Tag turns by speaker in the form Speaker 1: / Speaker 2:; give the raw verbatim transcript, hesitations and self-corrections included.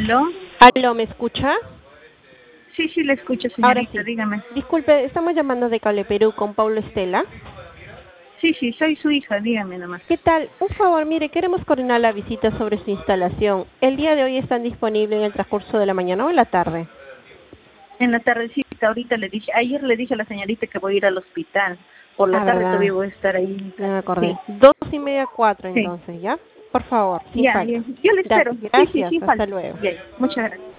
Speaker 1: ¿Aló?
Speaker 2: Aló, ¿me escucha?
Speaker 1: Sí, sí, le escucho,
Speaker 2: Ahora
Speaker 1: señorita,
Speaker 2: sí.
Speaker 1: dígame.
Speaker 2: Disculpe, estamos llamando de Cable Perú con Paulo Estela.
Speaker 1: Sí, sí, soy su hija, dígame nomás.
Speaker 2: ¿Qué tal? Un favor, mire, queremos coordinar la visita sobre su instalación. El día de hoy están disponibles en el transcurso de la mañana o en la tarde.
Speaker 1: En la tardecita, ahorita le dije, ayer le dije a la señorita que voy a ir al hospital. Por la
Speaker 2: Ah,
Speaker 1: tarde
Speaker 2: verdad.
Speaker 1: todavía voy a estar ahí en
Speaker 2: Ya me
Speaker 1: casa.
Speaker 2: acordé.
Speaker 1: Sí,
Speaker 2: Dos y media, cuatro
Speaker 1: sí.
Speaker 2: entonces, ¿ya? Por favor, sin
Speaker 1: Ya, ya,
Speaker 2: falta.
Speaker 1: yo le
Speaker 2: Ya,
Speaker 1: espero. Sí, sí,
Speaker 2: gracias.
Speaker 1: sin
Speaker 2: Hasta
Speaker 1: falta.
Speaker 2: luego.
Speaker 1: Ya, ya. Muchas gracias.